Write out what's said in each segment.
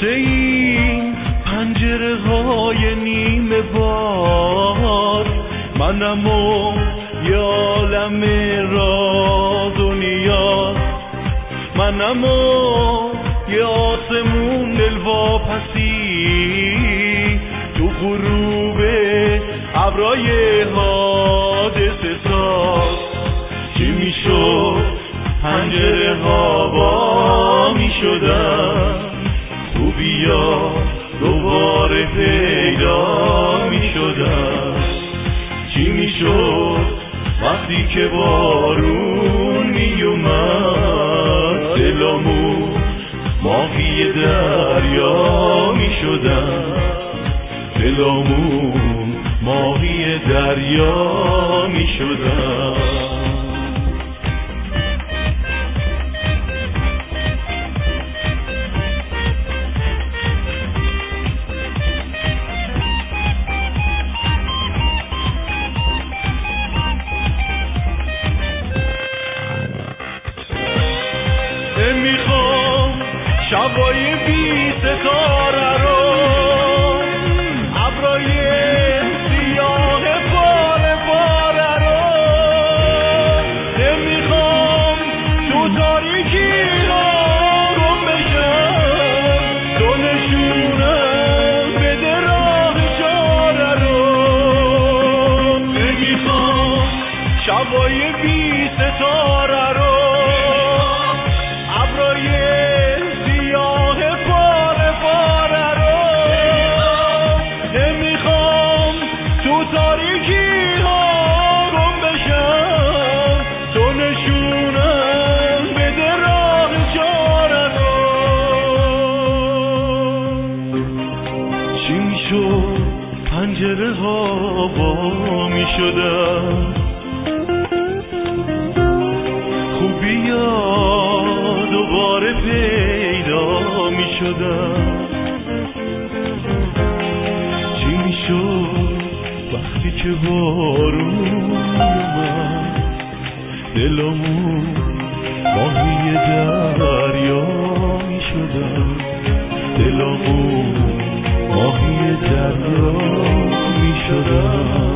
واسه این پنجره های نیمه باز منم و یه عالم راز و نیاز، منم و یه آسمون دلواپسی تو غروب ابرای حادثه ساز. چی میشد پنجره ها با میشدن، خوبیا دوباره پیدا میشدن. چی میشد وقتی که بارون میومد، دلامون ماهی دریا میشدن، دلامون ماهی دریا میشدن. میخوام شبای بی ستاره رو، ابرای سیاه باره باره رو، نمیخوام تو تاریکی ها گم بشم، تو نشونم بده راه چاره رو. نمیخوام شبای بی ستاره رو، پنجره ها با می شدن، خوبی ها دوباره پیدا می شدن. چی می شد وقتی که بارون اومد، دلمون ماهی دریا می شدن، دلمون ماهی دریا می شدن.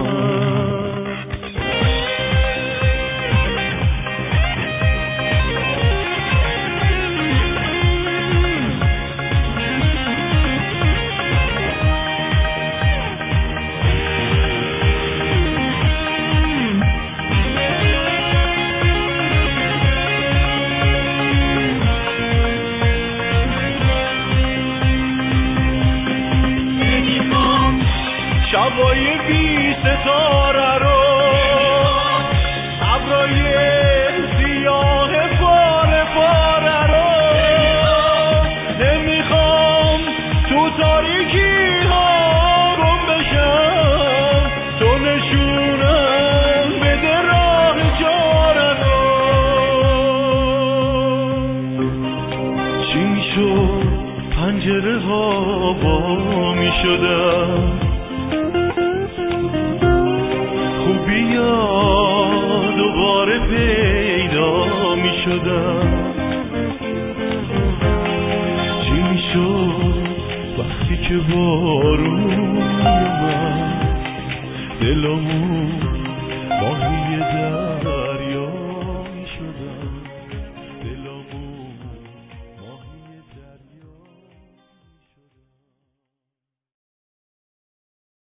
شبای بی ستاره رو، ابرای سیاه باره باره رو، نمیخوام تو تاریکی ها گم بشم، تو نشونم بده راه چاره رو. چی میشد پنجره ها با میشدن، دوباره پیدا می شدن. چی می شد وقتی که بارون اومد، دلمون ماهی در